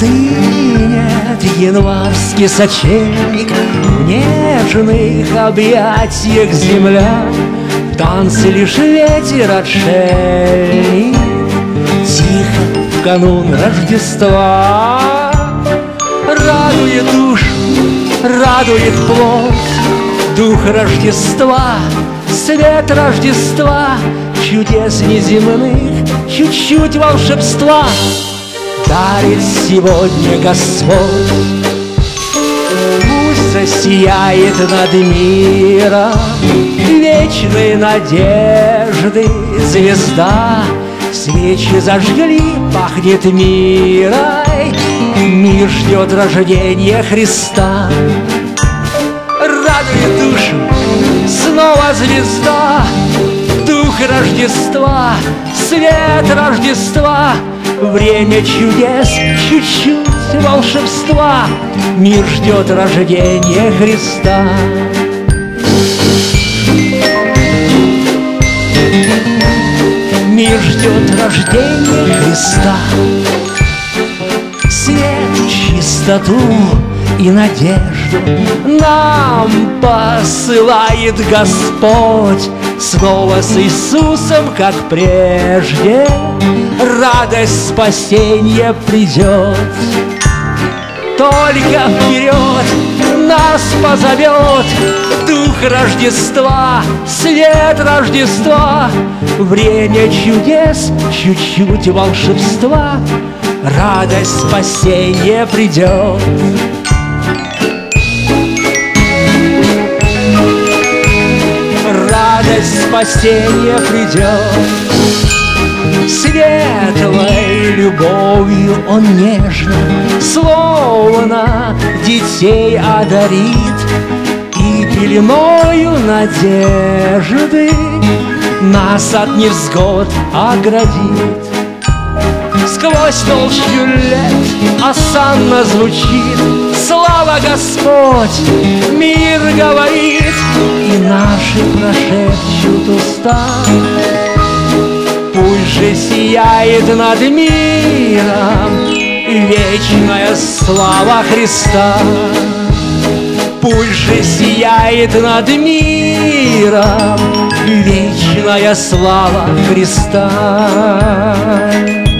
Ты нет, январский сочельник, в нежных объятиях земля, в танце лишь ветер отшельник, тихо в канун Рождества. Радует душу, радует плоть, дух Рождества, свет Рождества, чудес неземных, чуть-чуть волшебства дарит сегодня Господь. Пусть засияет над миром вечной надежды звезда. Свечи зажгли, пахнет мирой, мир ждет рождения Христа. Радует душу снова звезда, дух Рождества, свет Рождества, время чудес, чуть-чуть волшебства, мир ждет рождения Христа. Мир ждет рождения Христа. Свет, чистоту и надежду нам посылает Господь. Снова с Иисусом, как прежде, радость спасения придет. Только вперед нас позовет дух Рождества, свет Рождества, время чудес, чуть-чуть волшебства, радость спасения придет. Радость спасения придет. Светлой любовью Он нежно, словно детей одарит, и пеленою надежды нас от невзгод оградит. Сквозь толщу лет осанно звучит: слава Господь, мир говорит, и наши прошепчут уста. Пусть же сияет над миром вечная слава Христа. Пусть же сияет над миром вечная слава Христа.